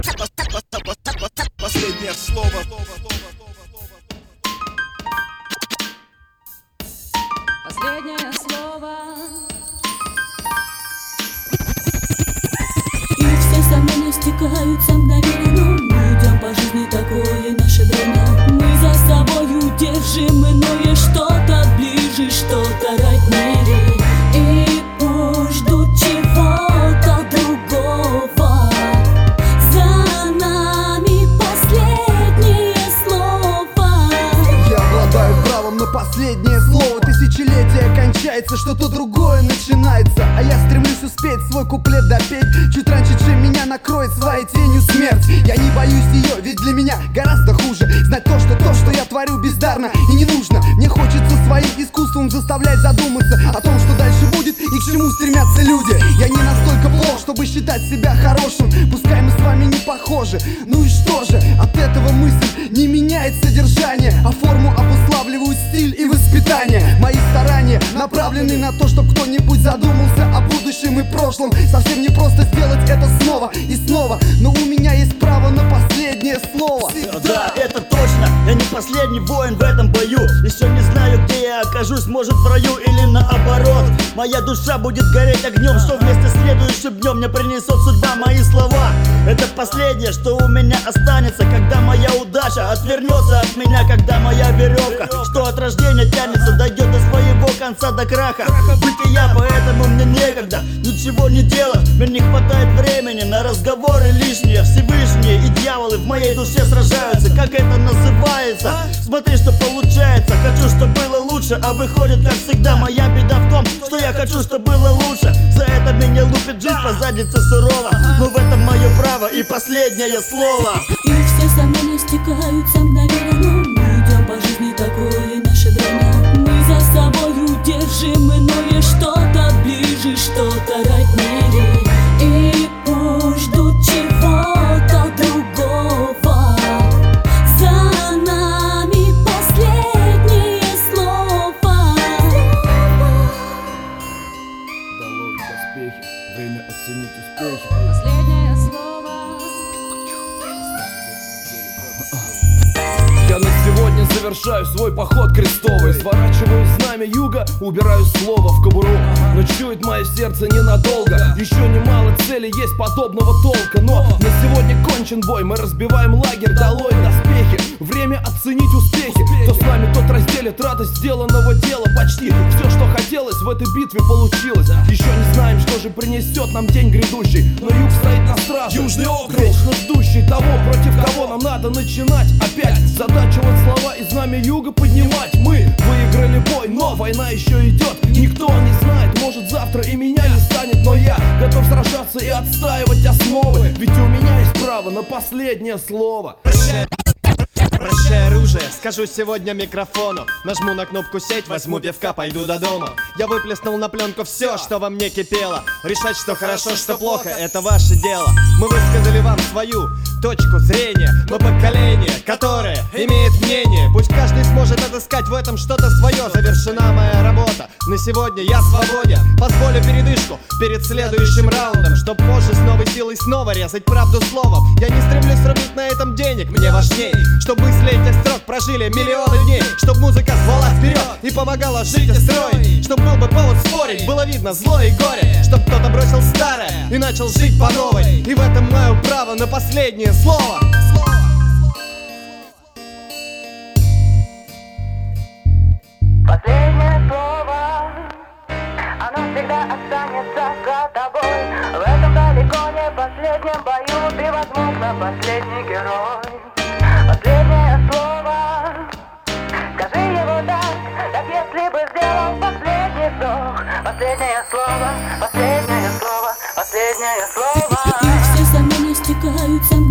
Последнее слово. Последнее слово. И все сомнения стекаются мгновенно. Мы идем по жизни, такое наше время. Мы за собою держим иное что-то ближе, что-то роднее. И пусть ждут чего-то другого. За нами последнее слово. Я обладаю правом на последнее слово. Тысячелетие кончается, что-то другое начинается. А я стремлюсь успеть свой куплет допеть чуть раньше, чем меня накроет своей тенью смерть. Я не боюсь ее, ведь для меня гораздо хуже знать то, что я творю бездарно и не нужно. Мне хочется своим искусством заставлять задуматься о том, что дальше будет и к чему стремятся люди. Я не настолько плох, чтобы считать себя хорошим. Пускай мы с вами не похожи, ну и что же? От этого мысль не меняет содержание, а форму обуславливают стиль и воспитание. Мои старания направлены на то, чтобы кто-нибудь задумался о будущем и прошлом. Совсем не просто сделать это снова и снова, но у меня есть право на последнее слово. Да, это точно, я не последний воин в этом бою. Еще не знаю, где я окажусь, может в раю или наоборот. Моя душа будет гореть огнем, что вместе следующим днем мне принесет судьба мои слова. Это последнее, что у меня останется, когда моя удача отвернется от меня, когда моя веревка, что от рождения тянется, дойдет до своего конца, до краха бытия. Поэтому мне некогда ничего не делать, мне не хватает времени на разговоры лишние. Всевышние и дьяволы в моей душе сражаются, как это называется? Смотри, что получается. Хочу, чтобы было лучше, а выходит, как всегда, моя беда в том, что я хочу, чтобы было лучше. За это меня лупит жизнь по заднице сурово, но в этом мое право и последнее слово. И все сомнения стекаются мгновенно. Мы идем по жизни, такое наше время. Мы за собою держим иное что-то ближе, что-то роднее. И пусть ждут чего-то другого. За нами последнее слово. Долой доспехи, время оценить успехи. Последнее слово. Я на сегодня завершаю свой поход крестовый. Сворачиваю знамя юга, убираю слово в кобуру. Но чует мое сердце ненадолго. Еще немало целей есть подобного толка. Но на сегодня кончен бой, мы разбиваем лагерь. Долой доспехи, время оценить успехи. Кто с нами, тот разделит радость сделанного дела. Почти все, что хотелось, в этой битве получилось. Еще не знаем, что же принесет нам день грядущий, но юг стоит на страже, Южный округ, вечно ждущий того, против кого нам надо начинать опять. Задача вот слова и знамя юга поднимать. Мы выиграли бой, но война еще идет. Никто не знает, может завтра и меня не станет. Но я готов сражаться и отстаивать основы, ведь у меня есть право на последнее слово. Прощай оружие, скажу сегодня микрофону. Нажму на кнопку сеть, возьму пивка, пойду до дома. Я выплеснул на пленку все, что во мне кипело. Решать, что хорошо, что плохо, это ваше дело. Мы высказали вам свою точку зрения. Мы поколение, которое имеет мнение. Пусть каждый сможет отыскать в этом что-то свое. Завершена моя работа, на сегодня я свободен. Позволю передышку перед следующим раундом, чтоб позже с новой силой снова резать правду словом. Я не стремлюсь рубить на этом денег, мне важней, чтобы мысли этих строк прожили миллионы дней. Чтоб музыка звала вперед и помогала жить и строить. Чтоб был бы повод спорить, было видно зло и горе. Чтоб кто-то бросил старое и начал жить по новой. И в этом мое право на последнее слово. Последнее слово, оно всегда останется за тобой. В этом далеко не последнем бою ты, возможно, последний герой. Последнее слово, скажи его так, как если бы сделал последний вдох. Последнее слово, последнее слово, последнее слово. И все сомнения стекаются